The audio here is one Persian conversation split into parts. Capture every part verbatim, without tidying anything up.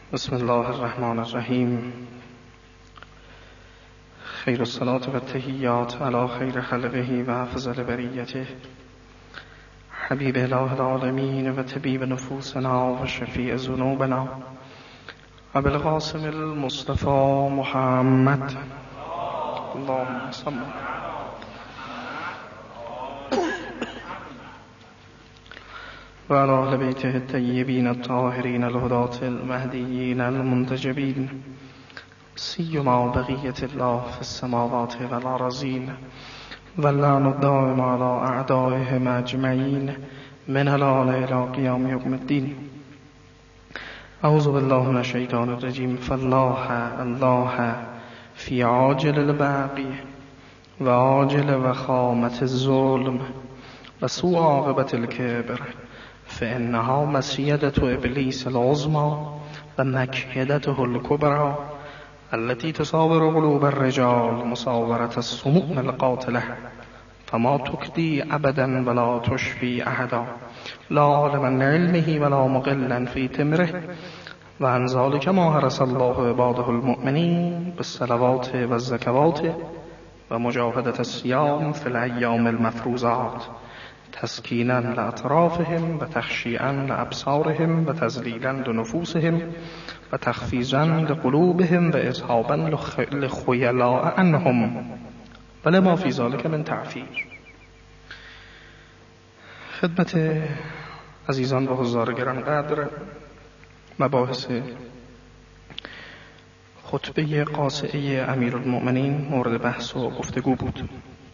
بسم الله الرحمن الرحیم. خیر الصلاة و التحیات علی خیر خلقه و افضل بریته حبیب اله العالمین و طبیب نفوسنا و شفیع ذنوبنا ابو القاسم المصطفى محمد اللهم صل و علی اهل بیته الطیبین الطاهرین الهداة المهدیین المنتجبین سیما بقیة الله في السماوات والأرضین واللعن الدائم على أعدائهم أجمعین من الآن إلى قیام یوم الدین. اعوذ بالله من الشیطان الرجیم. فالله الله فی عاجل الباقی و عاجل وخامة الظلم و سوء عاقبة الكبر فإنها مسيدة إبليس العظمى و مكيدته الكبرى التي تصاور قلوب الرجال مصاورة السموم القاتلة فما تكدي أبدا ولا تشفي أحدا لا عالما علمه ولا مقلا في تمره و عن ذلك ما حرص الله عباده المؤمنين بالصلوات والزكوات و مجاهدة الصيام في الأيام المفروضات تسکینا لأطرافهم و تخشیعا لأبصارهم و تذلیلا لنفوسهم و تخفیزا لقلوبهم و اذهابا لخیلاء عنهم و لما فی ذلک من تعفیر. خدمت عزیزان و حضار گرانقدر، مباحث خطبه قاصعه امیرالمؤمنین مورد بحث و گفتگو بود.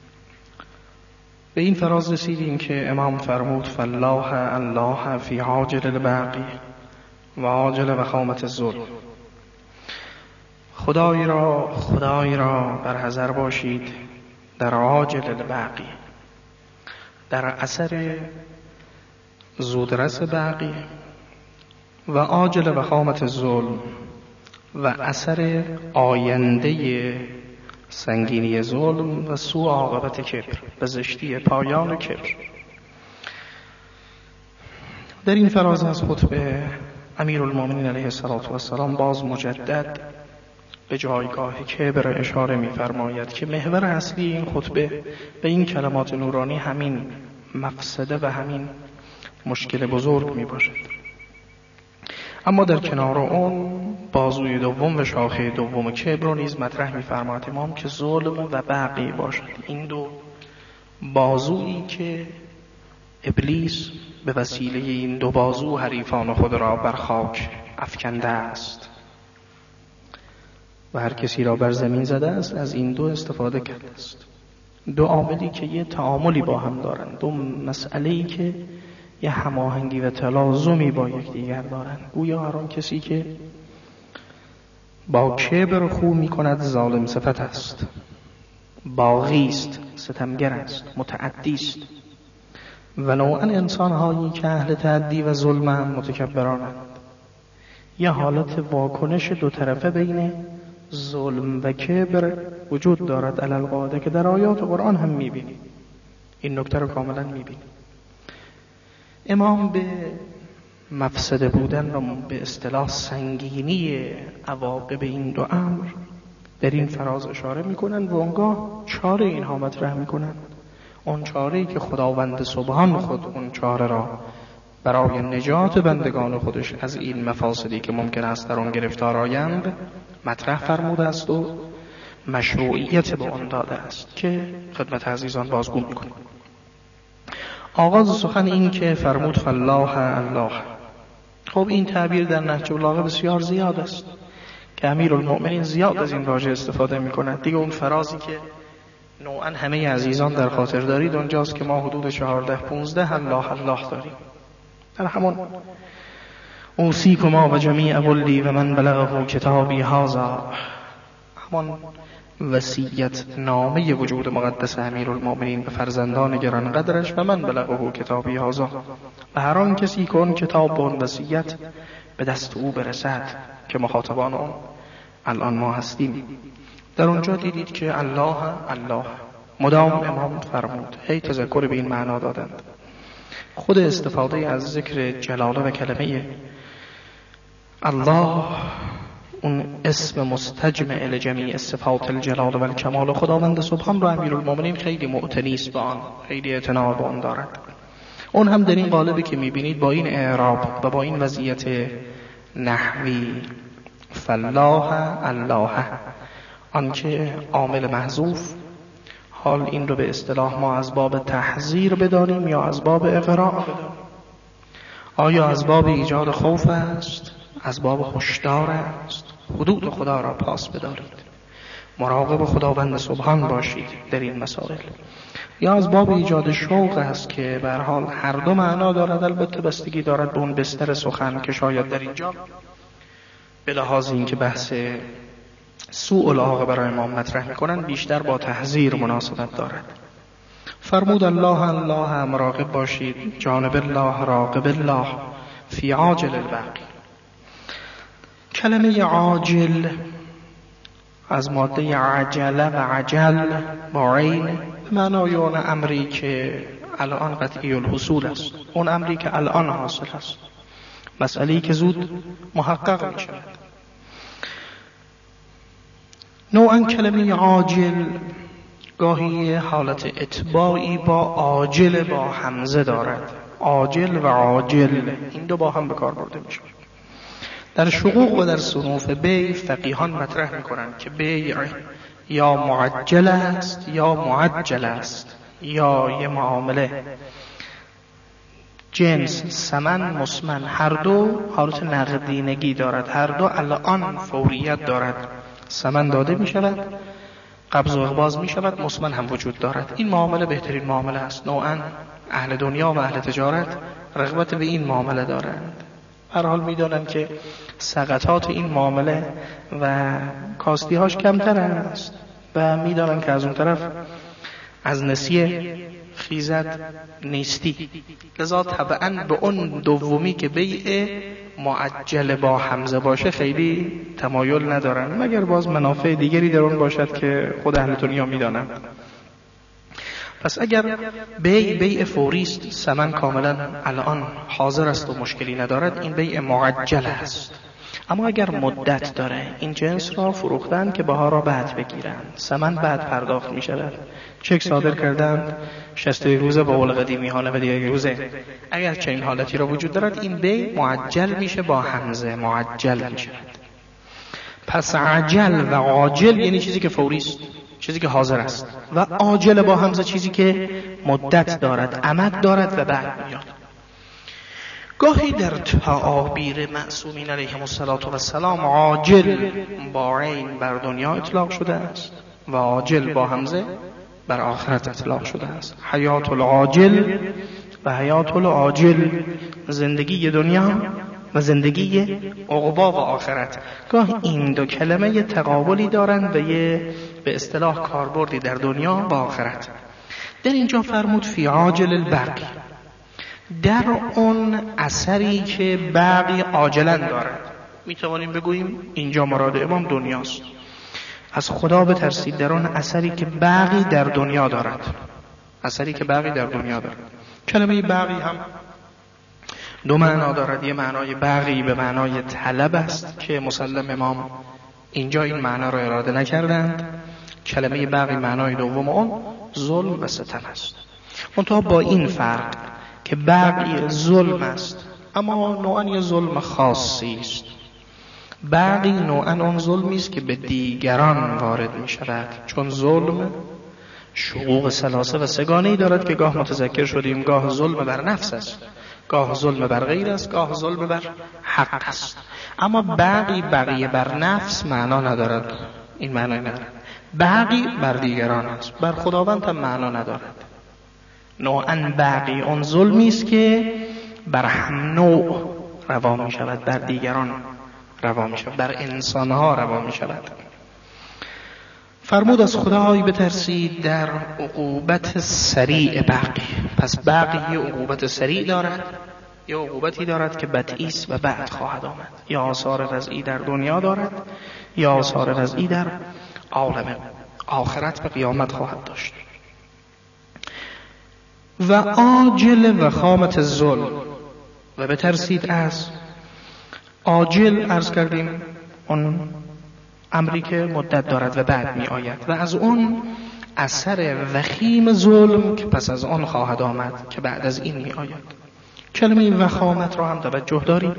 به این فراز رسیدیم که امام فرمود فالله الله فی عاجل الباقی و عاجل وخامة الظلم. خدای را خدای را بر حذر باشید در عاجل الباقی، در اثر زودرس باقی، و عاجل وخامة الظلم و اثر آینده سنگینی ظلم و سوء عاقبت کبر، به زشتی پایان کبر. در این فراز از خطبه امیرالمؤمنین علیه السلام باز مجدد به جایگاه کبر اشاره می‌فرماید که محور اصلی این خطبه به این کلمات نورانی همین مفسده و همین مشکل بزرگ میباشد. اما در کنار اون بازوی دوم و شاخه دوم کبر رو نیز مطرح می‌فرماید امام که ظلم و بغی باشد. این دو بازویی که ابلیس به وسیله این دو بازو حریفان خود را بر خاک افکنده است و هر کسی را بر زمین زده است از این دو استفاده کرده است. دو عاملی که یه تعاملی با هم دارند، دو مسئله‌ای که یه هماهنگی و تلازمی با یکدیگر دارند. گویا هر آن کسی که با کبر خو می کند ظالم صفت است، باغی است، ستمگر است، متعدی است. و نوعا انسان هایی که اهل تعدی و ظلم هم متکبرانند. یه حالت واکنش دو طرفه بین ظلم و کبر وجود دارد علی القاعده که در آیات قرآن هم می بینیم. این نکته رو کاملا می بینیم. امام به مفسده بودن و به اصطلاح سنگینی عواقب این دو امر در این فراز اشاره میکنن و اونگاه چاره اینها مطرح میکنن. اون چاره‌ای که خداوند سبحان خود اون چاره را برای نجات بندگان خودش از این مفاسدی که ممکن است در اون گرفتار آیند مطرح فرموده است و مشروعیت به اون داده است که خدمت عزیزان بازگو میکنیم. آغاز سخن این که فرمود فالله الله. خب این تعبیر در نهج البلاغه بسیار زیاد است که امیرالمؤمنین زیاد از این واژه استفاده می‌کند. دیگه اون فرازی که نوعا همه عزیزان در خاطر دارید اونجاست که ما حدود چهارده پونزده الله الله داریم. در همون اوصیکما و جمیع ولی و من بلغه کتابی هذا، همون وصیت نامه وجود مقدس امیرالمؤمنین به فرزندان گرانقدرش و من بلغه کتابی هذا، و هر آن کسی که اون کتاب و اون وصیت به دست او برسد که مخاطبان اون الان ما هستیم. در اونجا دیدید که الله الله مدام امام فرمود، هی تذکر به این معنا دادند. خود استفاده از ذکر جلاله و کلمه الله اون اسم مستجمع لجمیع صفات الجلال و الکمال خداوند سبحان رو امیرالمومنین خیلی معتنی است با آن، خیلی اعتنا به آن دارد. اون هم در این قالبی که میبینید با این اعراب و با این وضعیت نحوی فالله الله، آنکه عامل محذوف، حال این رو به اصطلاح ما از باب تحذیر بدانیم یا از باب اغراء بدانیم. آیا از باب ایجاد خوف است، از باب هشدار است، حدود خدا را پاس بدارید، مراقب خداوند سبحان باشید در این مسائل، یا از باب ایجاد شوق است که به هر حال هر دو معنا دارد، البته بستگی دارد به اون بستر سخن که شاید در اینجا به لحاظ اینکه بحث سوء العاقبه برای امام مطرح میکنن بیشتر با تحذیر مناسبت دارد. فرمود الله الله، مراقب باشید، جانب الله راقب الله، فی عاجل الباقی. کلمه عاجل از ماده عجله و عجل با عین به معنای اون امری که الان قطعی الحصول است، اون امری که الان حاصل است، مسئله‌ای که زود محقق می شود. نوعا کلمه عاجل گاهی حالت اتباعی با عاجل با همزه دارد، عاجل و عاجل این دو با هم به کار برده می شود. در شقوق و در صنوف بیع فقیهان مطرح می کنند که بیع یا معجل است یا معجل است، یا یه معامله جنس ثمن مسمن هر دو حالت نقدینگی دارد، هر دو الان فوریت دارد، ثمن داده می شود، قبض و اقباض می شود، مسمن هم وجود دارد. این معامله بهترین معامله است. نوعا اهل دنیا و اهل تجارت رغبت به این معامله دارند. هر حال می دانند که سقطات این معامله و کاستیهاش کمتر است و می دانند که از اون طرف از نسیه خیزد نیستی، لذا طبعا به اون دومی که بیع معجل با حمزه باشه خیلی تمایل ندارن، مگر باز منافع دیگری در اون باشد که خود اهل دنیا میدانند. پس اگر بیع بیع فوری است، ثمن کاملا الان حاضر است و مشکلی ندارد، این بیع معجل است. اما اگر مدت داره، این جنس را فروختن که بها را بعد بگیرند، ثمن بعد پرداخت می شود، چک صادر کردند شصت روزه با قول قدیمی ها نود روزه، اگر چنین حالتی را وجود دارد این بیع معجل میشه با حمزه، معجل می شود. پس عجل و عاجل یعنی چیزی که فوری است، چیزی که حاضر است، و عاجل با حمزه چیزی که مدت دارد، امد دارد و بعد میاد. گاهی در تعابیر معصومین علیهم السلام عاجل با عین بر دنیا اطلاق شده است و عاجل با حمزه بر آخرت اطلاق شده است. حیات العاجل و حیات العاجل، زندگی دنیا و زندگی عقبا و آخرت. گاهی این دو کلمه یه تقابلی دارند و یه به اصطلاح کاربردی در دنیا و آخرت. در اینجا فرمود فی عاجل الباقی، در اون اثری که باقی عاجلا دارد. می توانیم بگوییم اینجا مراد امام دنیاست. از خدا بترسید در اون اثری که باقی در دنیا دارد، اثری که باقی در دنیا دارد. کلمه باقی هم دو معنا دارد. یه معنای باقی به معنای طلب است که مسلم امام اینجا این معنا را اراده نکردند. کلمه باقی معنای دوم اون ظلم و ستم است، منتها با این فرق که باقی ظلم است، اما نوعا یه ظلم خاصی است. باقی نوعا اون ظلمی است که به دیگران وارد می شود، چون ظلم شقوق ثلاثه و سگانه‌ای دارد که گاه متذکر شدیم، گاه ظلم بر نفس است، گاه ظلم بر غیر است، گاه ظلم بر حق است. اما باقی بقیه بر نفس معنا ندارد، این معنی ندارد. باقی بر دیگران است، بر خداوند هم معنا ندارد. نوعا باقی اون ظلمی است که بر هم نوع روا می شود، بر دیگران روا می شود، بر انسانها روا می شود. فرمود از خدای بترسید در عقوبت سریع باقی. پس باقی یه عقوبت سریع دارد، یه عقوبتی دارد که بدئی است و بعد خواهد آمد، یا آثار وضعی در دنیا دارد یا آثار وضعی در عالم آخرت و قیامت خواهد داشت. و عاجل و خامت ظلم، و بترسید از عاجل عرض کردیم اون امری که مدت دارد و بعد می آید و از اون اثر وخیم ظلم که پس از آن خواهد آمد که بعد از این می آید. کلمه وخامت را هم توجه دارید.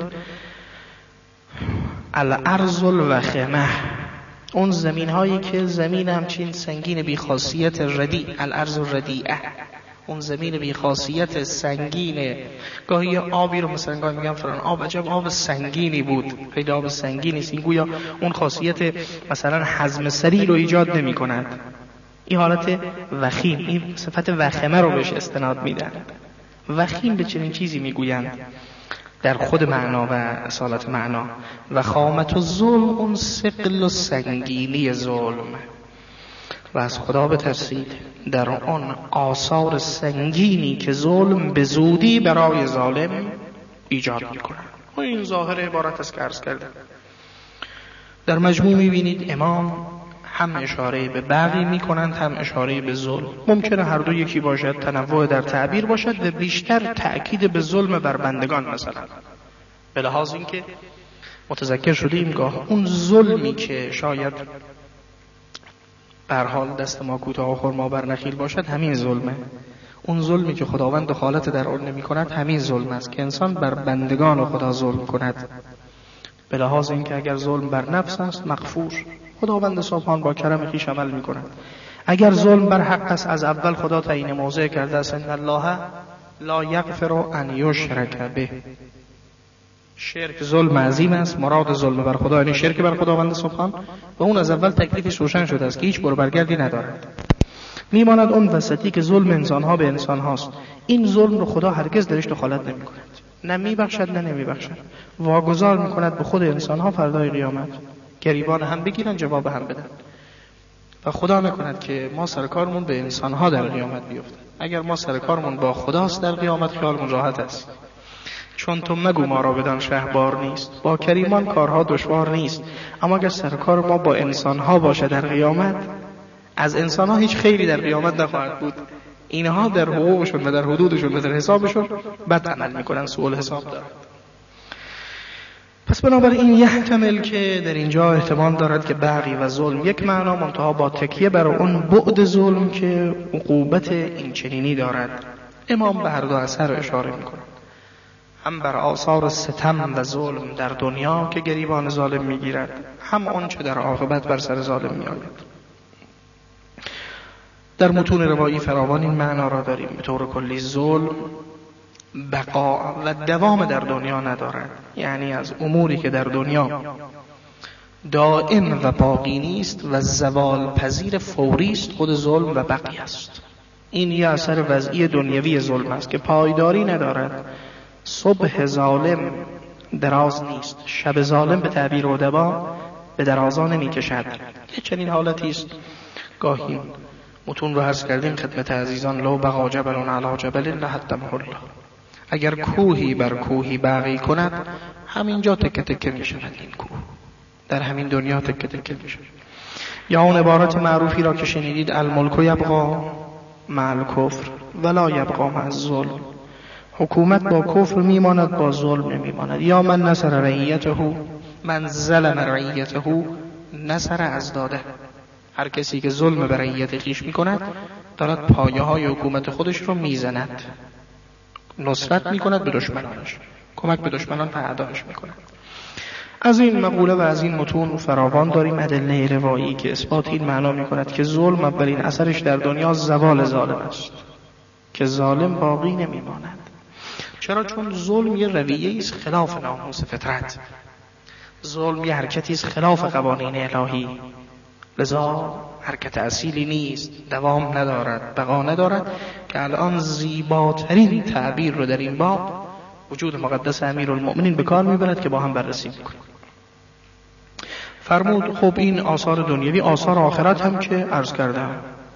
الارض الوخمه، اون زمین هایی که زمین همچین سنگین بی خاصیت ردیع، الارض الردیعه، اون زمین بی خاصیت سنگینه. گاهی آبی رو مثلا گاهی میگم فلان آب عجب آب سنگینی بود، خیلی آب سنگینی است، این گویا اون خاصیت مثلا هضم سریع رو ایجاد نمی کند. این حالت وخیم، این صفت وخمه رو بهش استناد میدن. وخیم به چنین چیزی میگویند در خود معنا و اصالت معنا. وخامت و ظلم اون ثقل و سنگینی ظلم، و از خدا بترسید در آن آثار سنگینی که ظلم به زودی برای ظالم ایجاد میکنه. و این ظاهر عبارت است که عرض کردم. در مجموع میبینید امام هم اشاره به بغی میکنند هم اشاره به ظلم. ممکنه هر دو یکی باشد، تنوع در تعبیر باشد و بیشتر تأکید به ظلم بر بندگان مثلا، به لحاظ این که متذکر شدیم گاه اون ظلمی که شاید به هر حال دست ما کوتاه و خرما بر نخیل باشد همین ظلمه. اون ظلمی که خداوند دخالت در آن نمی کند همین ظلم است که انسان بر بندگان خدا ظلم کند. به لحاظ این که اگر ظلم بر نفس است مغفور، خداوند سبحان با کرم خویش عمل می کند. اگر ظلم بر حق است از اول خدا تعیین موضع کرده است ان الله لا یغفر ان یشرک به. شرک ظلم عظیم است. مراد ظلم بر خدا یعنی شرک بر خداوند سبحان، و اون از اول تکلیفش روشن شده است که هیچ برو برگردی ندارد. میماند اون وسطی که ظلم انسانها به انسان هاست. این ظلم رو خدا هرگز درش دخالت نمی کند، نه میبخشد نه نمیبخشد، واگذار میکند به خود انسانها فردای قیامت. گریبان هم بگیرن جواب هم بدن و خدا نکند که ما سرکارمون به انسانها در قیامت بیفته. اگر ما سرکارمون با خداست در قیامت خیالمون راحت است، چون تو مگو ما را بدان شهبار نیست. با کریمان کارها دشوار نیست، اما اگر سرکار ما با انسانها باشه در قیامت، از انسانها هیچ خیری در قیامت نخواهد بود. اینها در حقوقشون و در حدودشون و در حسابشون بد عمل میکنن، سوء الحساب دارن. پس بنابراین یحتمل که در اینجا احتمال دارد که بغی و ظلم یک معنا، منتها با تکیه بر اون بعد ظلم که عقوبت این چنینی دارد. امام به هر دو اثر اشاره میکنه، هم بر آثار ستم و ظلم در دنیا که گریبان ظالم میگیرد، هم آن چه در عاقبت بر سر ظالم میآید. در متون روایی فراوان این معنا را داریم. به طور کلی ظلم بقا و دوام در دنیا ندارد، یعنی از اموری که در دنیا دائم و باقی نیست و زوال پذیر فوری است خود ظلم و بقی است. این یه اثر وضعی دنیوی ظلم است که پایداری ندارد. صبح ظالم دراز نیست، شب ظالم به تعبیر ادبا به درازا نمی کشد. یه چنین حالتی است. گاهی متون رو عرض کردیم خدمت عزیزان، لو بقا جبل علی جبل لهدمه الله. اگر کوهی بر کوهی بقی کند، همینجا تکه تکه می شود. این کوه در همین دنیا تکه تکه می شود. یا اون عبارت معروفی را که شنیدید، الملک یبقا مع الکفر ولا یبقا مع الظلم. حکومت با کفر میماند، با ظلم نمیماند. یا من نصر رعیته من ظلم رعیته نصر ازداده. هر کسی که ظلم بر رعیت خویش میکند دارد پایه های حکومت خودش رو میزند، نصرت میکند به دشمنانش، کمک به دشمنان اعدایش میکند. از این مقوله و از این متون فراوان داریم ادله روایی که اثبات این معنا میکند که ظلم اولین اثرش در دنیا زوال ظالم است، که ظالم باقی نمیماند. چرا؟ چون ظلم یه رویه است خلاف ناموس فطرت. ظلم یه حرکتی است خلاف قوانین الهی، لذا حرکت اصیلی نیست، دوام ندارد، بقا ندارد، که الان زیباترین تعبیر رو در این باب وجود مقدس امیرالمؤمنین به کار میبرد که با هم بررسی میکنیم. فرمود خب این آثار دنیوی، آثار آخرت هم که عرض کردم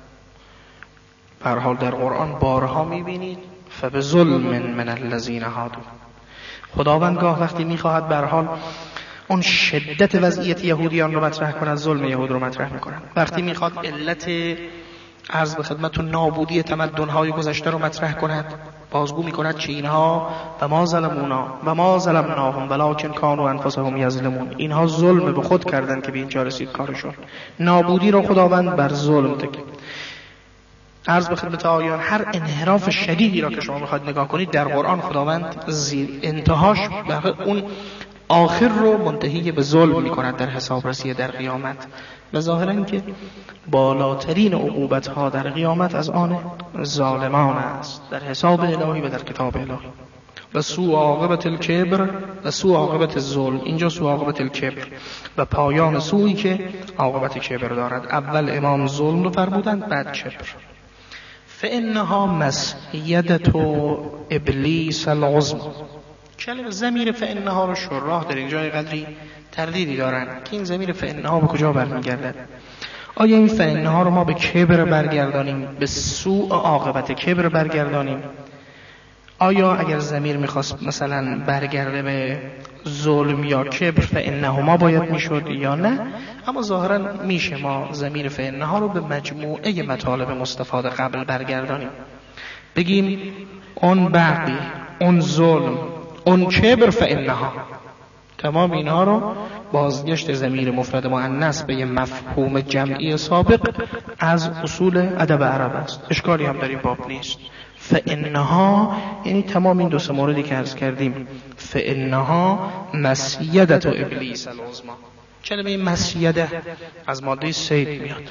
به هر حال در قرآن بارها میبینید. فبظلم من الذین هادوا. خداوند گاه وقتی میخواهد به هر حال اون شدت وضعیت یهودیان رو مطرح کند، ظلم یهود رو مطرح میکنند. وقتی میخواد علت عرض به خدمتتون نابودی تمدن‌های گذشته رو مطرح کند، بازگو میکند چه اینها و ما ظلمونا و ما ظلمناهم ولکن کانوا انفسهم یظلمون، اینها ظلم به خود کردند که به اینجا رسید کارشون. نابودی را خداوند بر ظلم تکید. عرض به خدمت آیان هر انحراف شدیدی را که شما میخواید نگاه کنید در قرآن خداوند زیر انتهاش در اون آخر رو منتهی به ظلم میکند در حسابرسی در قیامت. و ظاهرا که بالاترین عقوبت ها در قیامت از آن ظالمان است در حساب الهی و در کتاب الهی. و سوء عاقبت الکبر و سوء عاقبت الظلم، اینجا سوء عاقبت الکبر و پایان سوئی که عاقبت کبر دارد. اول امام ظلم رو فرمودند، بعد کبر. فانها مسیدة ابلیس العظمی. کلمه ضمیر فانها رو شراح در اینجا قدری تردیدی دارن که این ضمیر فانها به کجا برمیگردد. آیا این فانها رو ما به کبر برگردانیم، به سوء عاقبت کبر برگردانیم؟ آیا اگر ضمیر میخواست مثلا برگرده به ظلم یا کبر فانهما باید میشد یا نه؟ اما ظاهرا میشه ما ضمیر فانها رو به مجموعه مطالب مستفاد قبل برگردانیم، بگیم اون بقی، اون ظلم، اون کبر فانها. تمام اینها رو بازگشت ضمیر مفرد مؤنث به یه مفهوم جمعی سابق از اصول ادب عرب است. اشکالی هم در این باب نیست. فانها یعنی تمام این دو سه موردی که عرض کردیم. فانها مسیدة ابلیس العظمی. کلمه مسیده از ماده صید میاد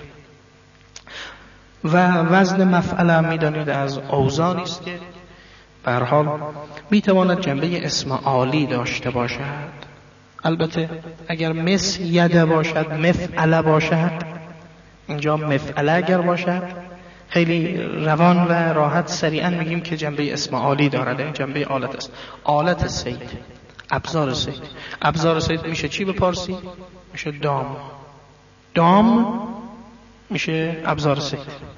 و وزن مفعل میدانید از اوزانی است که به هر حال میتواند جنبه اسم عالی داشته باشد. البته اگر مسیده باشد، مفعل باشد، اینجا مفعل اگر باشد خیلی روان و راحت سریعا میگیم که جنبه اسم عالی دارد. این جنبه آلت است. آلت صید، ابزار صید. ابزار صید میشه چی به پارسی؟ میشه دام. دام میشه ابزار صید.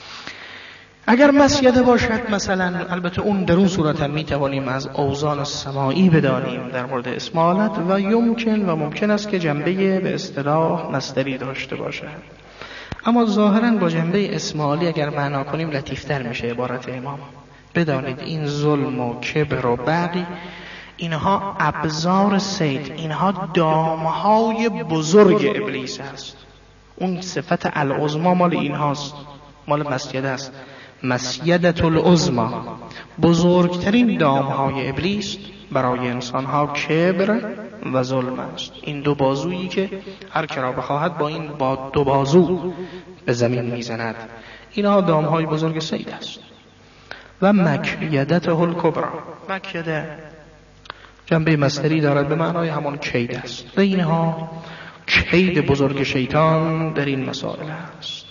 اگر مسیده باشد مثلا، البته اون در اون صورت هم میتوانیم از اوزان سماعی بدانیم در مورد اسم آلت و یمکن و ممکن است که جنبه به اصطلاح مصدری داشته باشد. اما ظاهرا با جنبه اسمالی اگر معنا کنیم لطیفتر میشه عبارت امام. بدانید این ظلم و کبر و بغی اینها ابزار صید، اینها دامهای بزرگ ابلیس است. اون صفت العظما مال اینهاست، مال مسیده است. مسیدة العظمی، بزرگترین دامهای ابلیس برای انسانها کبر و ظلم است. این دو بازویی که هر که را بخواهد با این با دو بازو به زمین میزند. اینها دامهای بزرگ صید است. و مکیدته الکبری، مکیده جنبه مصدری دارد به معنای همان کید است. و اینها کید بزرگ شیطان در این مسائل است.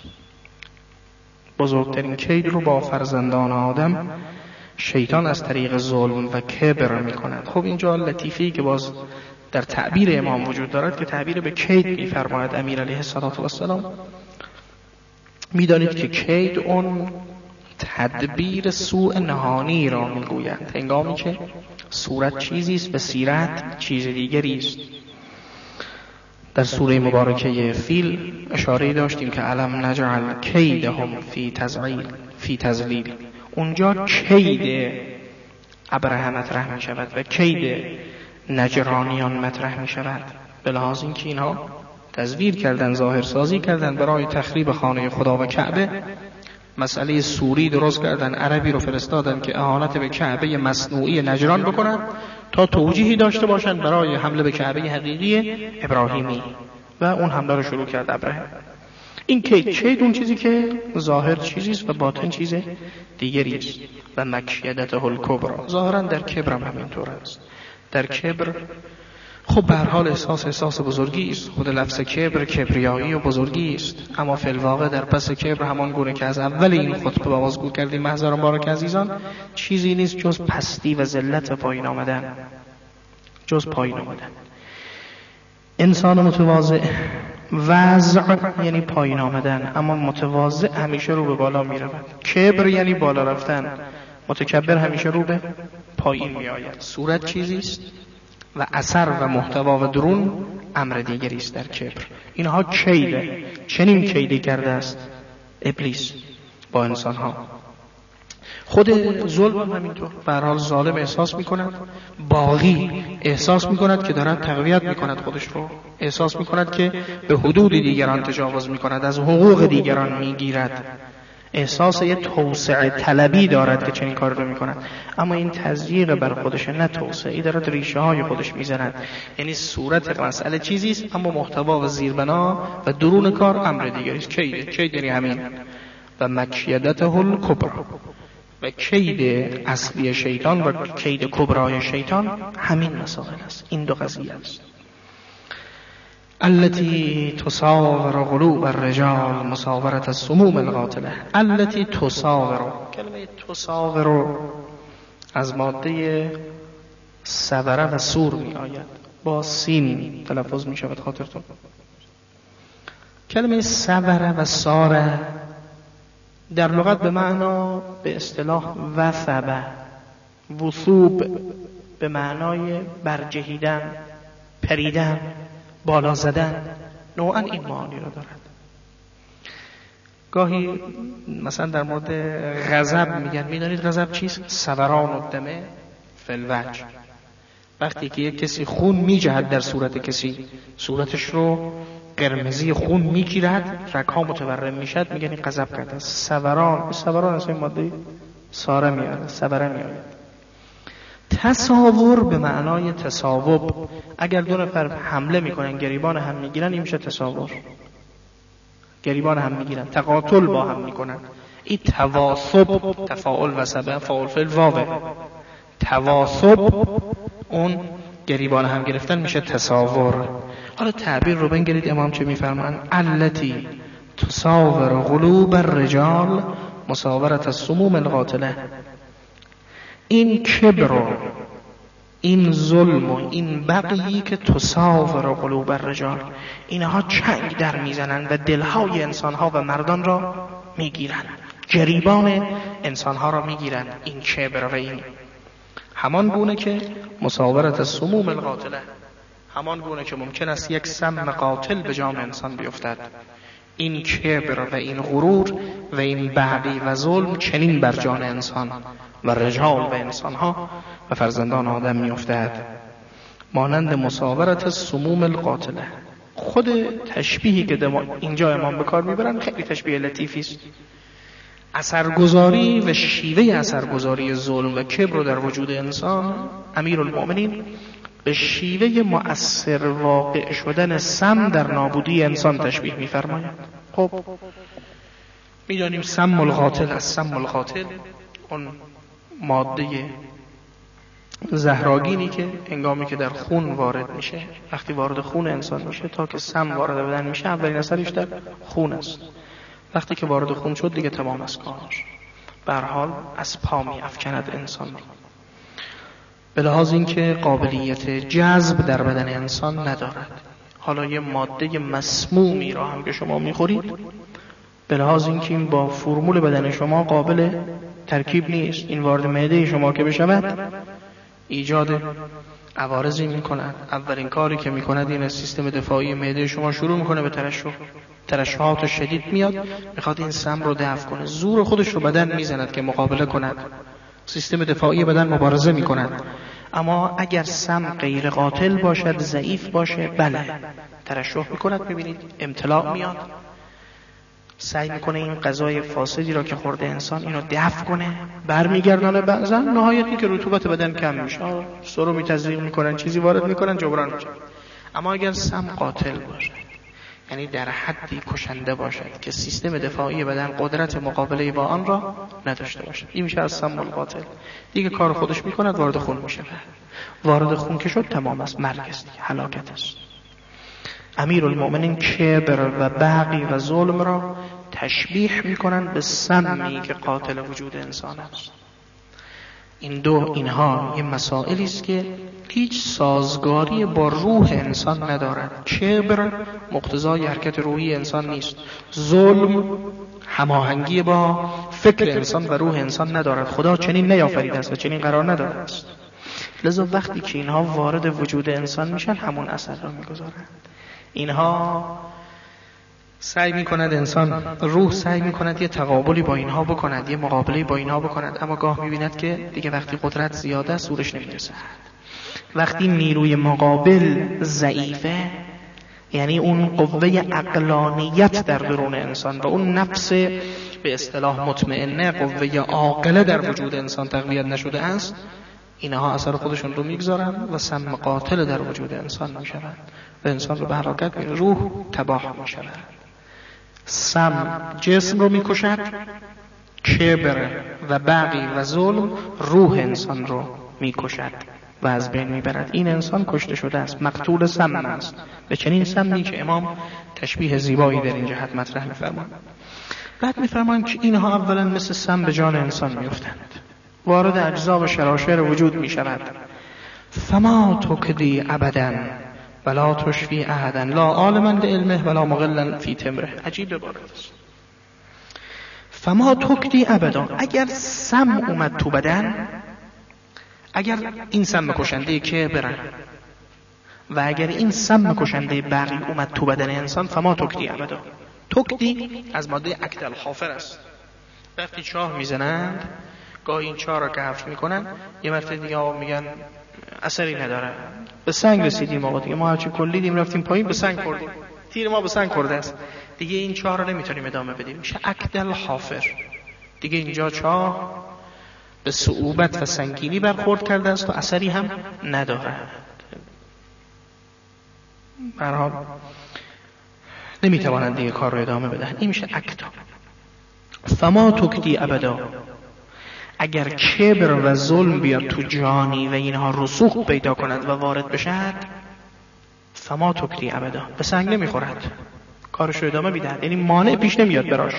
بزرگترین کید رو با فرزندان آدم شیطان از طریق ظلم و کبر می کند. خب اینجا لطیفی که باز در تعبیر امام وجود دارد که تعبیر به کید می فرماید امیر علیه السلام. می دانید که کید اون تدبیر سوء نهانی را می گویند، هنگامی که صورت چیزی است و سیرت چیز دیگری است. در سوره مبارکه فیل اشاره داشتیم که علم نجعل کیدهم فی تضلیل فی تضلیل. اونجا کید ابرهه مطرح می شود و کید نجرانیان مطرح می شود، به لحاظ اینکه اینها تزویر کردن، ظاهر سازی کردن برای تخریب خانه خدا و کعبه. مسئله سوری درست کردن، عربی رو فرستادن که اهانت به کعبه مصنوعی نجران بکنن تا توجیهی داشته باشن برای حمله به کعبه حقیقی ابراهیمی، و اون حمله رو شروع کرد ابراهیم. این کید کید اون چیزی که ظاهر چیزی است و باطن چیز دیگری است. و مکیدته الکبری، ظاهرا در کبر هم همینطور است. در کبر خب به هر حال احساس احساس بزرگی است. خود لفظ کبر کبریایی و بزرگی است، اما فی الواقع در پس کبر همان گونه که از اول این خطبه بازگو کردیم محضران مبارک عزیزان، چیزی نیست جز پستی و ذلت و پایین آمدن. جز پایین آمدن. انسان متواضع وضع یعنی پایین آمدن، اما متواضع همیشه رو به بالا می رود. کبر یعنی بالا رفتن، متکبر همیشه رو به پایین می آید. صورت چیزی است و اثر و محتوا و درون امر دیگری است در کبر. اینها کیده، چنین کیدی کرده است ابلیس با انسان ها. خود ظلم هم همینطور. به هر حال ظالم احساس میکند، باغی احساس میکند که دارد تقویت میکند خودش رو، احساس میکند که به حدود دیگران تجاوز میکند، از حقوق دیگران میگیرد، احساس یه توسعه طلبی دارد که چنین کار رو میکند. اما این تضییق بر خودش، نه توسعه‌ای، دارد ریشه های خودش میزند. یعنی صورت مسئله چیزی است اما محتوا و زیربنا و درون کار امر دیگری است. کید کید یعنی همین. و مکیدته الکبری، و کید اصلی شیطان و کید کبرای شیطان همین مسائل است. این دو قضیه است. التي تصاور قلوب الرجال مصاورة السموم القاتله. التي تصاور، کلمه تصاور از ماده صبره و سور می آید، با سین تلفظ می شود. خاطرتون کلمه صبره و ساره در لغت به معنا به اصطلاح وثبه، وثوب به معنای برجهیدن، پریدن، بالا زدن، نوعا این معانی را دارد. گاهی مثلا در مورد غضب میگن، میدانید غضب چیست؟ سوران الدمه فی الوجه. وقتی که یک کسی خون میجهد در صورت کسی، صورتش رو قرمزی خون میگیرد، رگ‌ها متورم میشد، میگن این غضب کرده. سوران، سوران از این ماده ساره میاره، سوره میاره. تصاور به معنای تصاوب. اگر دو نفر حمله میکنن، گریبان هم میگیرن، این میشه تصاور. گریبان هم میگیرن، تقاتل با هم میکنن. این تواصب، تفاعل و سبب فاعل فعل واو. تواصب اون گریبان هم گرفتن میشه تصاور. حالا تعبیر رو بنگرید امام چه میفرمان؟ التی تصاور قلوب الرجال مصاورة السموم القاتله. این کبر، این ظلم و این بغیی که تصاور قلوب الرجال، اینها چنگ در میزنند و دلهای انسانها و مردان را میگیرند، گریبان انسانها را میگیرند. این کبر و این همان گونه که مصاورة السموم القاتله، همان گونه که ممکن است یک سم قاتل به جان انسان بیفتد. این کبر و این غرور و این بغی و ظلم چنین بر جان انسان و رجال و انسانها و فرزندان آدم میافتد، مانند مصاورة السموم القاتله. خود تشبیهی که اینجا امام به کار میبرن خیلی تشبیه لطیفی است. اثرگذاری و شیوه اثرگذاری ظلم و کبر در وجود انسان، امیرالمؤمنین به شیوه مؤثر واقع شدن سم در نابودی انسان تشبیه می‌فرمایند. خب می‌دانیم سم القاتل از سم القاتل، اون ماده زهرآگینی که هنگامی که در خون وارد میشه، وقتی وارد خون انسان میشه تا که سم وارد بدن میشه، اولین اثرش در خون است. وقتی که وارد خون شد دیگه تمام است کارش. به هر حال از پا می‌افکند انسان را. به لحاظ اینکه قابلیت جذب در بدن انسان ندارد. حالا یه ماده مسمومی را هم که شما میخورید، به لحاظ اینکه این با فرمول بدن شما قابل ترکیب نیست، این وارد معده شما که بشود ایجاد عوارضی میکند. اولین کاری که میکند این سیستم دفاعی معده شما شروع میکنه به ترشح، ترشحات شدید میاد، میخواد این سم رو دفع کنه، زور خودش رو بدن میزند که مقابله کند، سیستم دفاعی بدن مبارزه میکند. اما اگر سم غیر قاتل باشد، ضعیف باشه، بله ترشح میکند، میبینید امتلاع میاد، سعی میکنه این غذای فاسدی را که خورده انسان اینو دفع کنه، برمیگردانه. بعضا نهایتی که رطوبت بدن کم میشه، سرو میتزریق میکنن، چیزی وارد میکنن، جبران میشه. اما اگر سم قاتل باشه، یعنی در حدی کشنده باشد که سیستم دفاعی بدن قدرت مقابله با آن را نداشته باشد، این میشه از سم القاتل. دیگه کار خودش میکند، وارد خون میشه. وارد خون که شد تمام است، مرگ است، هلاکت است. امیرالمؤمنین کبر و بغی و ظلم را تشبیه میکنند به سمی که قاتل وجود انسان است. این دو اینها یه مسائلی است که هیچ سازگاری با روح انسان ندارد. کبر مقتضای حرکت روحی انسان نیست، ظلم هماهنگی با فکر انسان و روح انسان ندارد. خدا چنین نیافریده است و چنین قرار نداده است. لذا وقتی که اینها وارد وجود انسان میشن همون اثر را میگذارند. اینها سعی می کند انسان، روح سعی می کند یه تقابلی با اینها بکند، یه مقابله با اینها بکند، اما گاه می بیند که دیگه وقتی قدرت زیاده است زورش نمیرسد. وقتی نیروی مقابل ضعیفه، یعنی اون قوه عقلانیت در درون انسان و اون نفس به اصطلاح مطمئنه، قوه عاقله در وجود انسان تقویت نشده است، اینها اثر خودشون رو میگذارن و سم قاتل در وجود انسان میشوند و انسان رو به هلاکت میره، روح تباه میشود. سم جسم رو میکشد، کبر و بغی و ظلم روح انسان رو میکشد و از بین میبرد. این انسان کشته شده است، مقتول سم است. به چنین سمی که امام تشبیه زیبایی در این جهت مطرح میفرمایند. بعد میفرمایند که اینها اولا مثل سم به جان انسان میافتند، وارد اجزا و شراشر وجود میشود. فما تکدی ابدا ولا تشفی احدا لا عالما لعلمه ولا مغلا فی تمره. عجیب عبارت است. فما تکدی ابدا، اگر سم اومد تو بدن، اگر این سم کشنده که برن و اگر این سم کشنده بقی اومد تو بدن انسان، فما تکدی ابدا. تکدی از ماده اکد الحافر است. وقتی چاه میزنند گاهی این چاه را که حفر میکنن، یه مرتبه دیگه آقا میگن اثری نداره، به سنگ رسیدیم آقا دیگه، ما هرچی کلیدیم رفتیم پایین به سنگ خوردیم، تیر ما به سنگ خورده است، دیگه این چاه را نمیتونیم ادامه بدیم، میشه اکد الحافر. دیگه اینجا چاه به صعوبت و سنگینی برخورد کرده است و اثری هم نداره. به هر حال نمیتوانند دیگه کار رو ادامه بدن. این میشه اکدا. فما تکدی ابدا، اگر کبر و ظلم بیاد تو جانی و اینها رسوخ پیدا کند و وارد بشد، فما تکدی ابدا، به سنگ نمیخورد، کارش رو ادامه میدهد، یعنی مانع پیش نمیاد براش.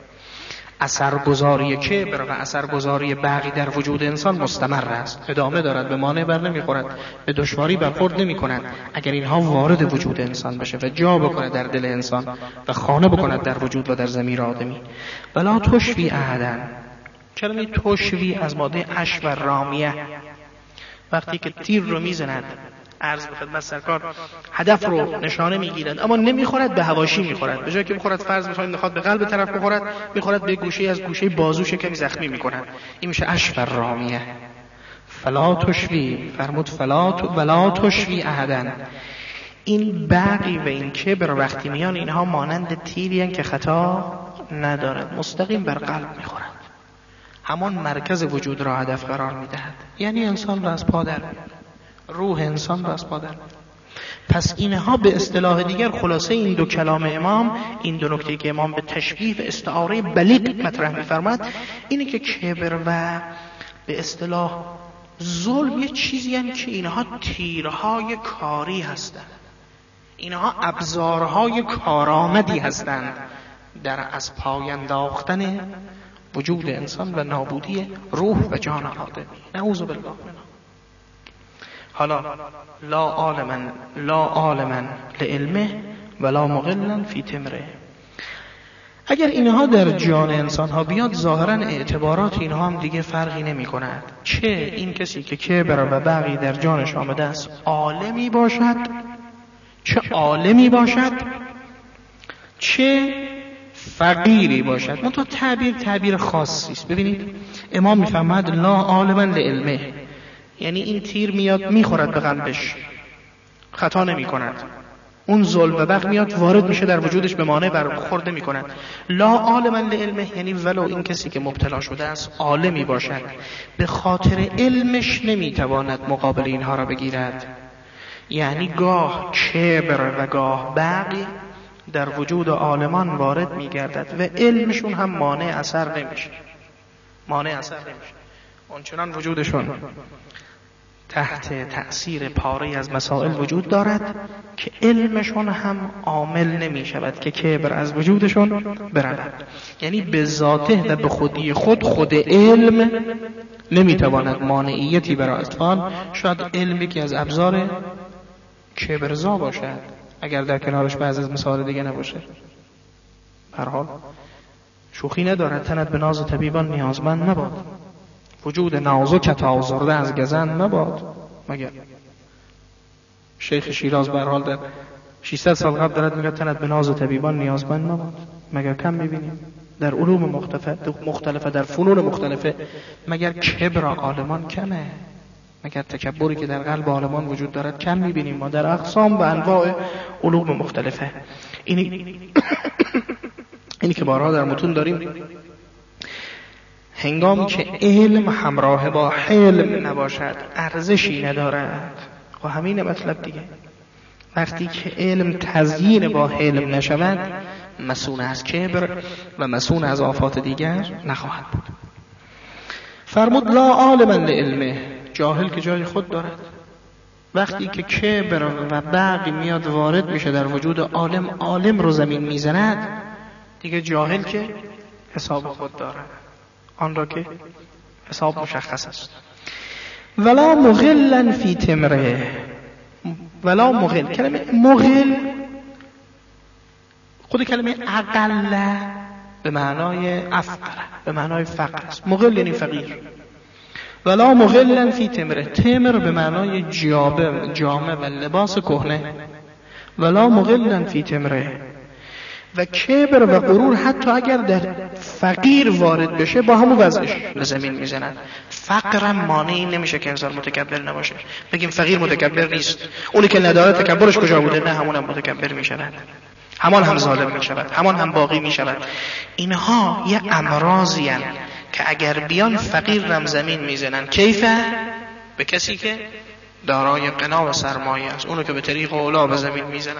اثرگذاری کبر و اثرگذاری بقی در وجود انسان مستمر است، ادامه دارد، به مانع بر نمیخورد، به دشواری برخورد نمی کند. اگر اینها وارد وجود انسان بشه و جا بکنه در دل انسان و خانه بکند در وجود و در ضمیر آدمی. ولا تشفی احدا، کلمه تشوی از ماده اش و رامیه، وقتی که تیر رو میزند، عرض به خدمت سرکار، هدف رو نشانه میگیرد اما نمیخورد، به حواشی میخورد، به جای که بخورد فرض می‌کنید میخواد به قلب طرف بخورد، میخورد به گوشه از گوشه بازوش کمی زخمی میکند. این میشه اش و رامیه. فلا تشوی، فرمود فلا ت... ولا تشوی احدا. این بقی و این کبر وقتی میان، اینها مانند تیری هستند که خطا ندارد، مستقیم بر قلب میخورد، همان مرکز وجود را هدف قرار میدهد، یعنی انسان را از پا در میارد، روح انسان را از پا در میارد. پس اینها به اصطلاح دیگر خلاصه این دو کلام امام، این دو نکته که امام به تشبیه و استعاره بلیغ مطرح می‌فرماد، اینه که کبر و به اصطلاح ظلم یه چیزی هستند که اینها تیرهای کاری هستند، اینها ابزارهای کارآمدی هستند در از پای انداختن وجود انسان و نابودی روح و جان آدمی. نعوذ بالله منه. حالا لا عالما لا عالما لعلمه ولا مغلا فی تمره. اگر اینها در جان انسان ها بیاد، ظاهرا اعتبارات اینها هم دیگه فرقی نمی کند، چه این کسی که کبر و بغی در جانش آمده است عالمی باشد، چه عالمی باشد، چه فقیری باشد. منتها تعبیر تعبیر خاصی است. ببینید امام میفهمد لا عالما لعلمه، یعنی این تیر میاد میخورد به قلبش، خطا نمی کند، اون ظلم و بغی میاد وارد میشه در وجودش، به مانع برخورد نمی کند. لا عالما لعلمه یعنی ولو این کسی که مبتلا شده است عالمی باشد، به خاطر علمش نمیتواند مقابل اینها را بگیرد. یعنی گاه کبر و گاه بغی در وجود عالمان وارد میگردد و علمشون هم مانع اثر نمیشه، مانع اثر نمیشه، اونچنان وجودشون تحت تأثیر پاره از مسائل وجود دارد که علمشون هم عامل نمی شود که کبر از وجودشون برود. یعنی به ذاته و به خودی خود خود علم نمی تواند مانعیتی برای اطفال، شاید علمی که از ابزار کبرزا باشد اگر در کنارش بعض از مسائل دیگه نباشه. به هر حال شوخی ندارد، تنت به ناز طبیبان نیازمند نباد، وجود نازکت آزرده از گزند مباد. مگر شیخ شیراز به هر حال در ششصد سال قبل دارد میگه تنت به ناز طبیبان نیازمند نبود. مگر کم میبینیم در علوم مختلفه مختلفه در فنون مختلفه مگر کبر عالمان کمه؟ مگر تکبری که در قلب عالمان وجود دارد کم میبینیم؟ ما در اقسام و انواع علوم مختلفه. اینی اینی که بارها در متون داریم، هنگامی که علم همراه با حلم نباشد ارزشی ندارد. و همین مطلب دیگه، وقتی که علم تزیین با حلم نشود مسئول از کبر و مسئول از آفات دیگر نخواهد بود. فرمود لا عالما لعلمه، جاهل که جای خود دارد. وقتی که کبر و بغی میاد وارد میشه در وجود عالم، عالم رو زمین میزند، دیگه جاهل که حساب خود دارد، آن را که حساب مشخص است. ولا مغلا فی تمره، ولا مغل، کلمه مغل خود کلمه اقل به معنای افقر، به معنای فقر است. مغل یعنی فقیر. ولا مغلا فی تمره، تمر به معنای جامه جامه و لباس کهنه. ولا مغلا فی تمره. و کبر و غرور حتی اگر در فقیر وارد بشه با همون وضعش به زمین میزنن. فقر مانعی نمیشه که انسان متکبر نباشه. بگیم فقیر متکبر نیست، اونی که نداره تکبرش کجا بوده؟ نه، همون هم متکبر میشود، همان هم ظالم میشود، همان هم باغی میشود. اینها یه امراضی هستند که اگر بیان فقیر رم زمین میزنن. کیفه؟ به کسی که دارای غنا و سرمایه است، اونو که به طریق اولا به زمین میزنن.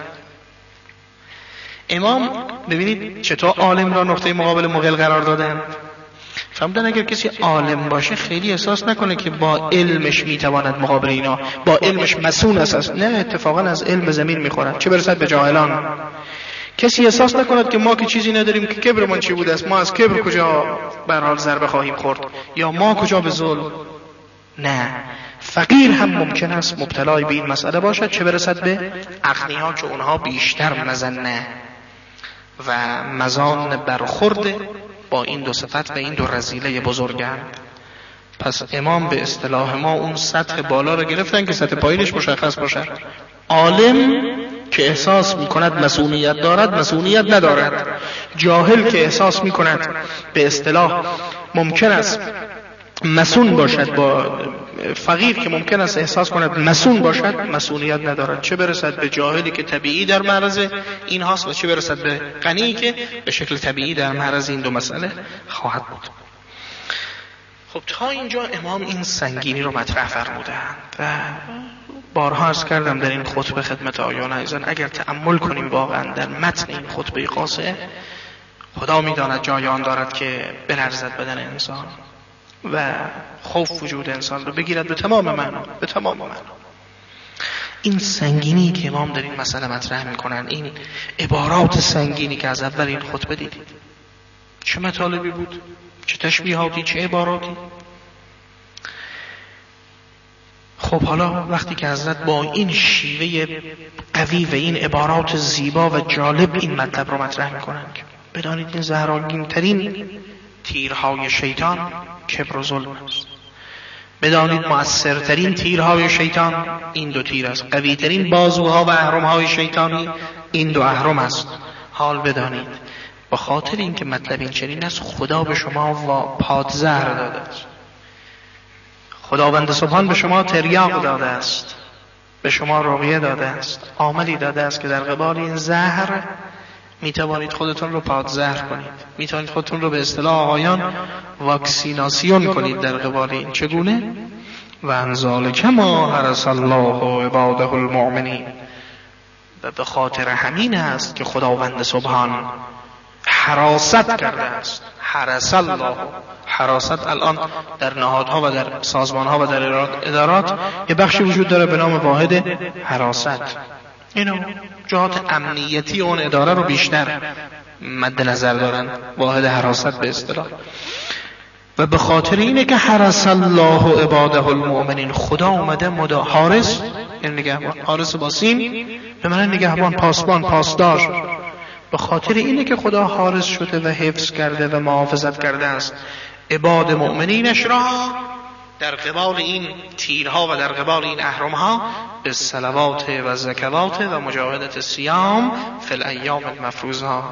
امام ببینید چطور عالم را نقطه مقابل مغل قرار دادن. فهمدن اگر کسی عالم باشه خیلی احساس نکنه که با علمش میتواند مقابل اینا، با علمش مسئول است. نه، اتفاقا از علم به زمین میخورد، چه برسد به جاهلان. کسی احساس نکند که ما که چیزی نداریم، که کبرمان چی بوده است، ما از کبر کجا به هر حال ضربه خواهیم خورد، یا ما کجا به ظلم. نه، فقیر هم ممکن است مبتلای به این مسئله باشد، چه برسد به اغنیا که اونها بیشتر مزنه و مزان برخورد با این دو صفت و این دو رذیله بزرگن. پس امام به اصطلاح ما اون سطح بالا رو گرفتن که سطح پایینش مشخص باشد. عالم که احساس میکند مسئولیت دارد مسئولیت ندارد، جاهل که احساس میکند به اصطلاح ممکن است مسئول باشد، با فقیر که ممکن است احساس کند مسئول باشد مسئولیت ندارد، چه برسد به جاهلی که طبیعی در معرض این هاست و چه برسد به غنی که به شکل طبیعی در معرض این دو مسئله خواهد بود. خب تا اینجا امام این سنگینی رو مطرح فرمودند و بارها عرض کردم در این خطبه خدمت آیان عزیزان اگر تأمل کنیم واقعا در متن این خطبه قاصه، خدا میداند جای آن دارد که بلرزد بدن انسان و خوف وجود انسان رو بگیرد به تمام معنا، به تمام معنا. این سنگینی که امام در این مسئله مطرح میکنن، این عبارات سنگینی که از اول این خطبه دیدید، چه مطالبی بود، چه تشبیهاتی، چه عباراتی. خب حالا وقتی که حضرت با این شیوه قوی و این عبارات زیبا و جالب این مطلب رو مطرح میکنن، بدانید این زهرآگین ترین تیرهای شیطان کبر و ظلم است. بدانید مؤثرترین تیرهای شیطان این دو تیر است. قوی ترین بازوها و اهرمهای شیطانی این دو اهرم است. حال بدانید به خاطر اینکه مطلب این چنین است، خدا به شما و پادزهر داده است. خداوند سبحان به شما تریاق داده است، به شما رقیه داده است، عاملی داده است که در قبال این زهر می توانید خودتون رو پادزهر کنید، می توانید خودتون رو به اصطلاح آقایان واکسیناسیون کنید در قبال این. چگونه؟ و انزال کما حرس الله و عباده المؤمنین، و به خاطر همین است که خداوند سبحان حراست کرده است. حرس الله، حراست الان در نهادها و در سازمانها و در ادارات یه بخشی وجود داره به نام واحد حراست. اینو جهات امنیتی اون اداره رو بیشتر مد نظر دارن، واحد حراست به اصطلاح. و به خاطر اینه که حرس الله عباده المؤمنین، خدا اومده مدا حارس، یعنی نگهبان، حارس با سین به معنی نگهبان، پاسبان، پاسدار. به خاطر اینه که خدا حارس شده و حفظ کرده و محافظت کرده است عباد مؤمنینش را در قبال این تیرها و در قبال این اهرمها به صلوات و زکوات و مجاهدت صیام فی الایام المفروضات.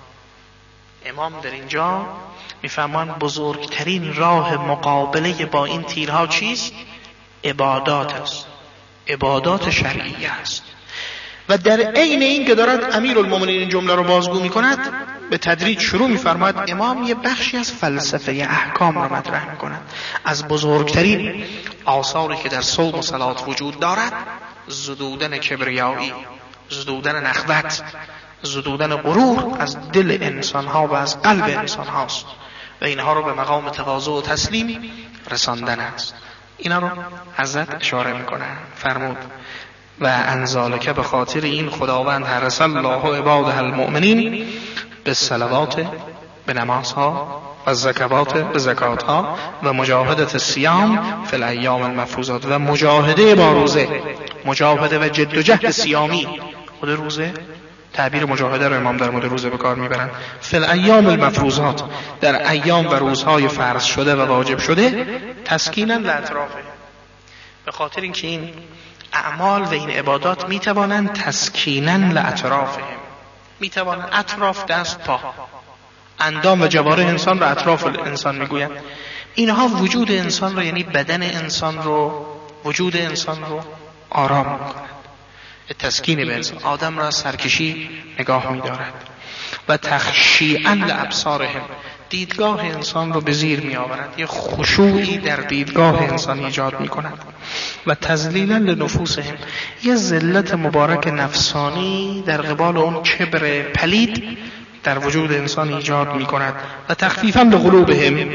امام در اینجا میفهمن بزرگترین راه مقابله با این تیرها چیست؟ عبادات است، عبادات شرعیه است. و در عین این که دارد امیرالمومنین این جمله رو بازگو میکند، به تدریج شروع میفرماید امام یه بخشی از فلسفه احکام رو مطرح میکند. از بزرگترین آثاری که در صوم و صلات وجود دارد زدودن کبریایی، زدودن نخوت، زدودن غرور از دل انسان ها و از قلب انسان هاست و اینها رو به مقام تواضع و تسلیم رساندن است. اینا رو حضرت اشاره میکنن، فرمود و انزالک به خاطر این خداوند حرس الله عباده المؤمنین به صلوات، به نمازها و زکوات، به زکاتها و مجاهدت صیام فی الایام المفروضات و مجاهده با روزه، مجاهده و جد و جهد صیامی. خود روزه تعبیر مجاهده رو امام در مورد روزه به کار میبرن. فی الایام المفروضات، در ایام و روزهای فرض شده و واجب شده، تسکینا لاطرافه، به خاطر اینکه این اعمال و این عبادات میتوانند تسکینا لاطرافهم، میتوانند اطراف، دست، پا، اندام و جوارح انسان رو اطراف انسان میگویند. اینها وجود انسان رو، یعنی بدن انسان رو، وجود انسان رو آرام میکنند. تسکین به انسان، آدم را سرکشی نگاه میدارد و تخشیعا لابصارهم، دیدگاه انسان رو به زیر می آورد، یه خشوعی در دیدگاه انسان ایجاد می کند و تذلیلا لنفوسهم، یه ذلت مبارک نفسانی در قبال اون کبر پلید در وجود انسان ایجاد می کند و تخفیفا لقلوبهم،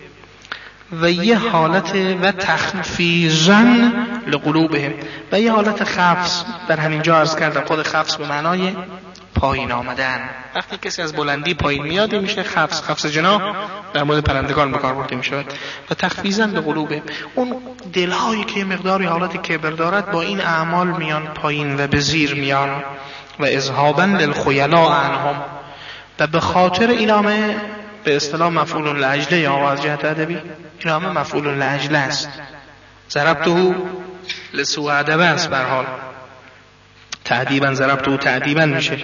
و یه حالت و تخفیضا لقلوبهم، و یه حالت خفض. در همین جا عرض کردم خود خفض به معنای پایین آمدن. وقتی کسی از بلندی پایین میاد میشه خفض، خفض جناح در مورد پرندگان به کار برده میشه. و تخفیضا لقلوبهم، اون دلهایی که مقداری حالت کبر دارد با این اعمال میان پایین و به زیر میان. و اذهابا للخیلاء عنهم، و به خاطر اینامه به اصطلاح مفعول لاجله، یا از جهت ادبی اینامه مفعول لاجله است. ضربته لسوء ادب است، به هر حال تعدیبا ضربته تعدیبا میشه.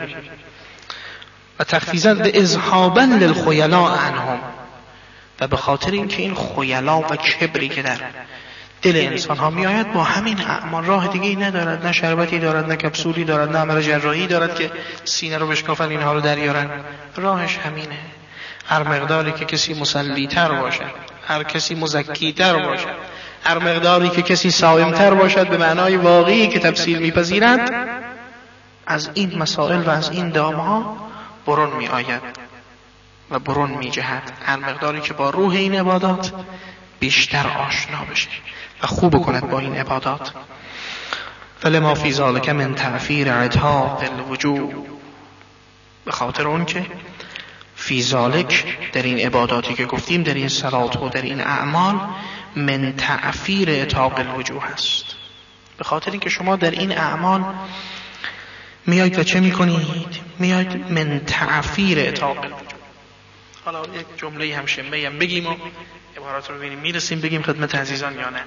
و تخفیضا به اذهابا للخیلاء عنهم، و به خاطر اینکه این خیلا و کبری که در دل انسان ها می آید با همین اعمال راه دیگه ای ندارد، نه شربتی دارد، نه کپسولی دارد، نه عمل جراحی دارد که سینه رو بشکافن اینها رو دریارن. راهش همینه. هر مقداری که کسی مصلی تر باشد، هر کسی مزکی تر باشد، هر مقداری که کسی صائم تر باشد به معنای واقعی که تفصیل میپذیرد، از این مسائل و از این دامها برون می آید و برون می جهد. هر مقداری که با روح این عبادات بیشتر آشنا بشه و خوب کند با این عبادات. فلما فی ذلک من تأثیر عتاق الوجوب، به خاطر اون که فی ذلک در این عباداتی که گفتیم، در این صلات و در این اعمال، من تأثیر عتاق الوجوه هست. به خاطر اینکه شما در این اعمال میایید و چه میکنید؟ میایید من تأثیر عتاق الوجوه. حالا یک جمله هم شمه هم بگیم و عبارات رو ببینیم میرسیم بگیم خدمت عزیزان یا نه.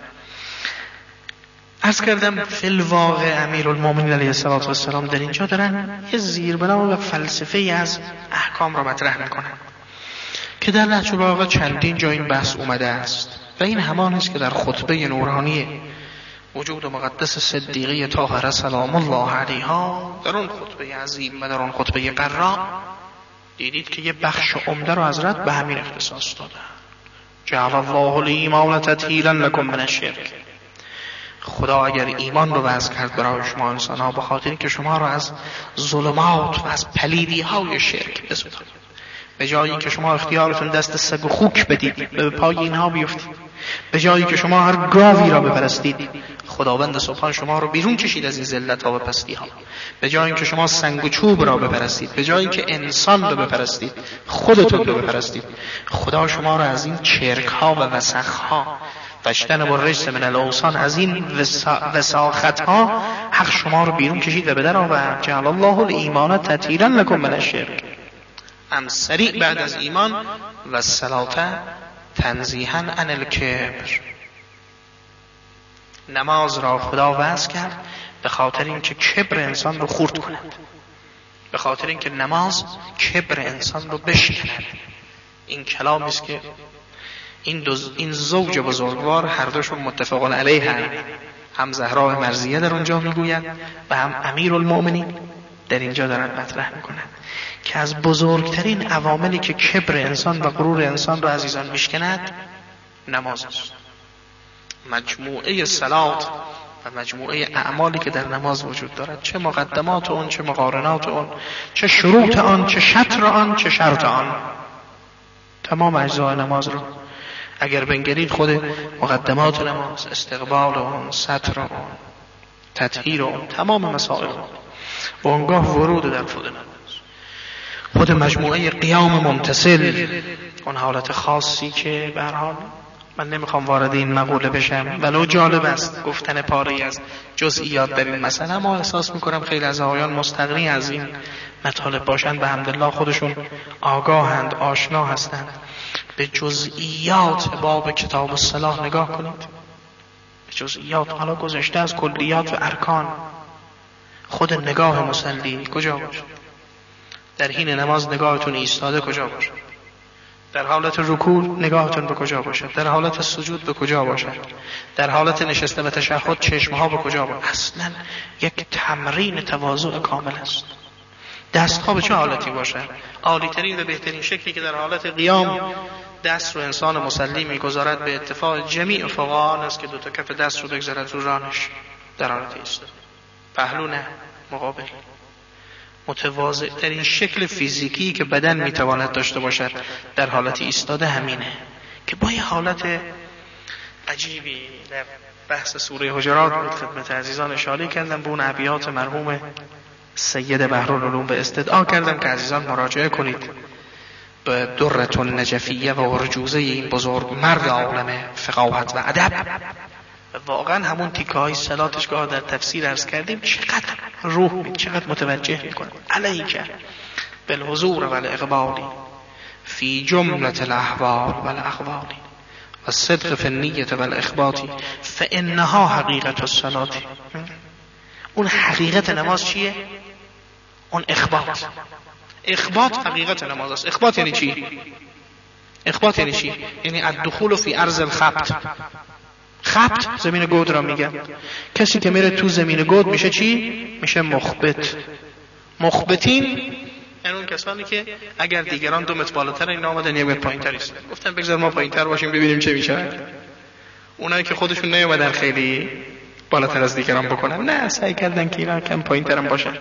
عرض کردم فی الواقع امیرالمومنین علیه السلام در اینجا دارن یه زیربنا و فلسفه از احکام را مطرح میکنن که در نهج البلاغه چندین جا این بحث اومده است و این همان است که در خطبه نورانی وجود مقدس صدیقه طاهره سلام الله علیها، در اون خطبه عظیم و در اون خطبه قرا دیدید که یه بخش عمده رو حضرت به همین اختصاص دادن. جعل الله الایمان تطهیرا لکم من الشرک. خدا اگر ایمان رو وضع کرد برای شما انسان ها به خاطر که شما رو از ظلمات و از پلیدی های شرک بسازد، به جایی که شما اختیارتون دست سگ و خوک بدید به پای اینها بیفتید، به جایی که شما هر گاوی را بپرستید، خداوند سبحان شما رو بیرون کشید از این ذلت ها و پستی ها. به جایی که شما سنگ و چوب را بپرستید، به جایی که انسان را بپرستید، خودتون رو بپرستید، خدا شما را از این چرک ها و وسخ ها فشتن با رجس من الاوثان، از این وساخت ها حق شما رو بیرون کشید و به در آورد. جعل الله الایمان تطهیرا لکم من الشرک. ام سریع بعد از ایمان و الصلاة تنزیها عن الکبر. نماز را خدا وضع کرد به خاطر اینکه کبر انسان رو خورد کند، به خاطر اینکه نماز کبر انسان رو بشکند. این کلامی است که این دو این زوج بزرگوار هر دوشون متفقون علیه هم هم زهرا مرضیه در اونجا میگوید و هم امیرالمؤمنین در اینجا دارن مطرح میکنن که از بزرگترین عواملی که کبر انسان و غرور انسان رو عزیزان میشکند نماز است. مجموعه صلات و مجموعه اعمالی که در نماز وجود دارد، چه مقدمات اون، چه مقارنات اون، چه شروط آن، چه شطر آن، چه شرط آن، تمام اجزای نماز رو اگر بنگرید خود مقدمات نماز، استقبال اون، سطر اون، تطهیر اون، تمام مسائل اون و اونگاه ورود در خود نماز، خود مجموعه قیام ممتثل، اون حالت خاصی که به هر حال من نمیخوام وارد این مقوله بشم ولو جالب است گفتن پاره از جزئیات در این مسئله، اما احساس میکنم خیلی از آقایان مستغنی از این مطالب باشند، به حمدالله خودشون آگاهند، آشنا هستند. به جزئیات باب کتاب الصلاة نگاه کنید، به جزئیات، حالا گذشته از کلیات و ارکان، خود نگاه مصلی کجا باشه، در حین نماز نگاهتون ایستاده کجا باشه، در حالت رکوع نگاهتون به کجا باشد، در حالت سجود به کجا باشد، در حالت نشسته و تشهد چشمها به کجا باشد. اصلا یک تمرین تواضع کامل است. دستها به چه حالتی باشد؟ عالی ترین و بهترین شکلی که در حالت قیام دست رو انسان مصلی میگذارد به اتفاق جمیع فقهاء است که دو تا کف دست رو بگذارد رو رانش در حالت ایستاده، پهلو نه، مقابل. متواضع ترین شکل فیزیکی که بدن میتواند داشته باشد در حالت ایستاده همینه که با یه حالت عجیبی در بحث سوره حجرات بود خدمت عزیزان اشاره کردم، به اون ابیات مرحوم سید بحرالعلوم به استدعا کردم که عزیزان مراجعه کنید به درة النجفیه و ارجوزه این بزرگ مرد عالم فقاهت و ادب. واقعا همون تیکه های صلاتش که در تفسیر عرض کردیم چقدر روح می چقدر متوجه میکنه. علیک بالحضور و الاقبال فی جملة الاحوال و الاقوال و صدق فی النیة و الاخبات فانها حقیقت الصلاة. اون حقیقت نماز چیه؟ اون اخبات. اخبات حقیقت نماز است. اخبات یعنی چی؟ اخبات یعنی چی؟ یعنی الدخول فی ارض الخبط. خبط زمین گود را میگن. کسی که میره تو زمین گود میشه چی؟ میشه مخبت. مخبتین یعنی اون کسانی که اگر دیگران دو متر بالاتر این آمدن یک متر پایینتر است، گفتن بگذار ما پایینتر باشیم ببینیم چه میشه. اونایی که خودشون نیومدن خیلی بالاتر از دیگران بکنن، نه سعی کردن که اینا کم پایینتر هم باشن.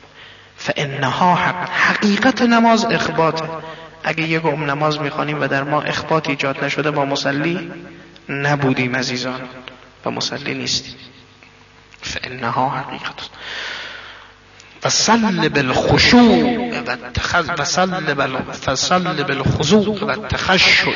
فانها حق. حقیقت نماز اخباته. اگه یک ام نماز میخوانیم و در ما اخبات ایجاد نشده با مصلی نبودیم عزیزان و مصلی نیستیم. فانها حقیقت. فصل بالخشوع و التخذ فصل بال فصل بالخضوع و التخشع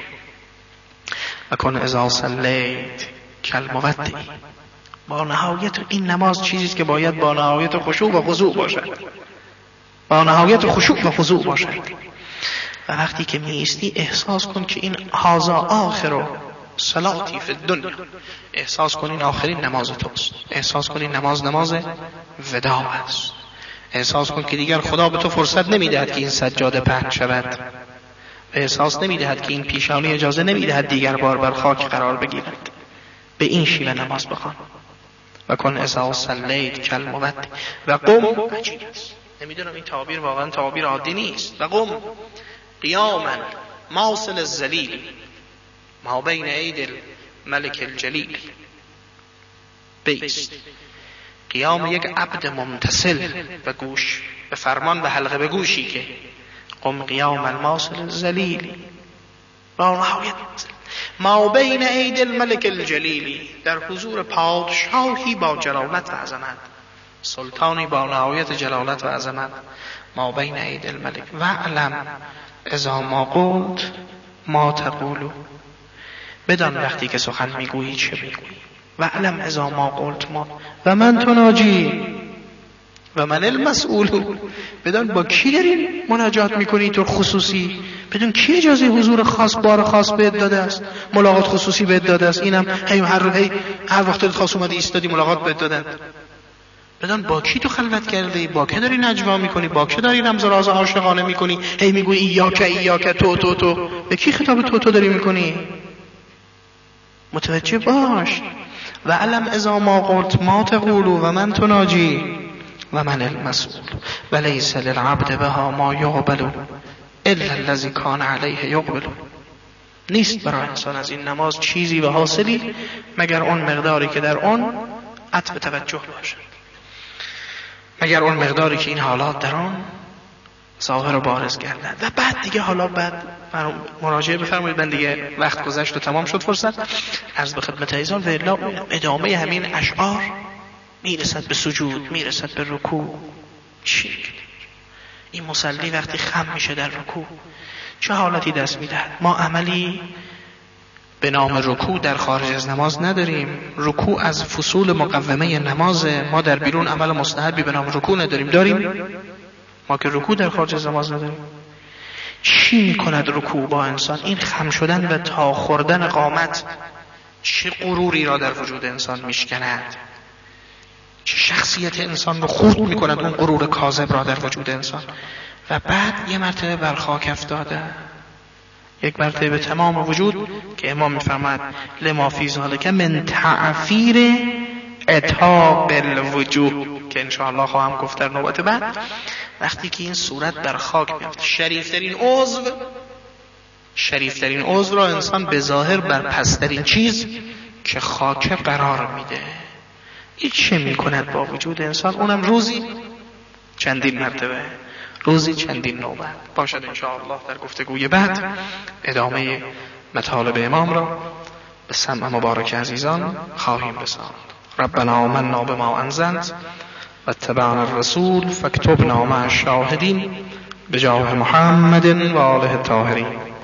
و کن اذا صلیت کالمودع. با نهایت این نماز چیزی است که باید با نهایت خشوع و خضوع باشد، با نهایت خشوع و خضوع باشد. و وقتی که می ایستی احساس کن که این هذا آخر صلاتی فی الدنیا، احساس کنین آخرین نماز توست، احساس کنین نماز نماز وداع است، احساس کن که دیگر خدا به تو فرصت نمیدهد که این سجاده پهن شود، احساس نمیدهد که این پیشانی اجازه نمیدهد دیگر بار بر خاک قرار بگیرد. به این شیوه نماز بخوان. و کن اذا صلیت کالمودع و قم. عجیب است، نمیدونم این تعبیر واقعا تعبیر عادی نیست. و قم قیاما ماصل الذلیل ما بین اید الملک الجلیل. بیست قیام یک عبد ممتثل و گوش به فرمان و حلقه به گوشی که قم قیام الماصل الذلیل با نهایت ما بین اید الملک الجلیل، در حضور پادشاهی با جلالت و عظمت، سلطانی با نهایت جلالت و عظمت. ما بین اید الملک و علم اذا ما قلت ما تقولو. بدان وقتی که سخن میگویی چه میگویی. و علم اذا ما قلت ما و من تناجی و من المسئول. بدون با کی داری مناجات میکنی تو خصوصی؟ بدون کی اجازه حضور خاص بار خاص بهت داده است؟ ملاقات خصوصی بهت داده است. اینم هی هر هی هر وقت دلت خواست اومدی ایستادی ملاقات بهت دادن. بدون با کی تو خلوت کرده؟ با کی داری نجوا میکنی؟ با کی داری رمز و راز عاشقانه میکنی؟ هی میگویی ایاک ایاک تو تو تو. به کی خطاب تو تو داری میکنی؟ متوجه باش. و علم اذا ما قلت ما تقول و من تناجی و من المسئول و لیس للعبد بها ما یقبل الا الذی کان علیه یقبل. نیست برای انسان از این نماز چیزی و حاصلی مگر اون مقداری که در اون عطف توجه باشد، مگر اون مقداری که این حالات در اون ظاهر و بارز گردد. و بعد دیگه حالا بعد مراجعه بفرمایید. من دیگه وقت گذشت و تمام شد فرصت. عرض به خدمت ایزان و الا ادامه همین اشعار میرسد به سجود، میرسد به رکوع. چی این مصلی وقتی خم میشه در رکوع چه حالتی دست میدهد؟ ما عملی به نام رکوع در خارج از نماز نداریم. رکوع از فصول مقومه نماز. ما در بیرون عمل مستحبی به نام رکوع نداریم. داریم؟ ما که رکوع در خارج از نماز نداریم. چی میکند رکوع با انسان؟ این خم شدن و تا خوردن قامت چه غروری را در وجود انسان میشکند، چه شخصیت انسان رو خورد میکند اون غرور کاذب را در وجود انسان. و بعد یه مرتبه بر خاک افتاده، یک مرتبه به تمام وجود که امام میفرماید لما فی ذلک من تعفیر عتاب الوجوه که انشاءالله خواهم گفت در نوبت بعد. وقتی که این صورت بر خاک میفته، شریفترین عضو شریفترین عضو را انسان به ظاهر بر پسترین چیز که خاک قرار میده. این چه میکند با وجود انسان؟ اونم روزی چندین مرتبه، روزی چندین نوبت. باشد انشاءالله در گفتگوی بعد ادامه مطالب امام را به سمع مبارک عزیزان خواهیم رساند. ربنا آمنا بما انزلت و اتبعنا الرسول فاکتبنا مع الشاهدین بجاه محمد و آله الطاهرین.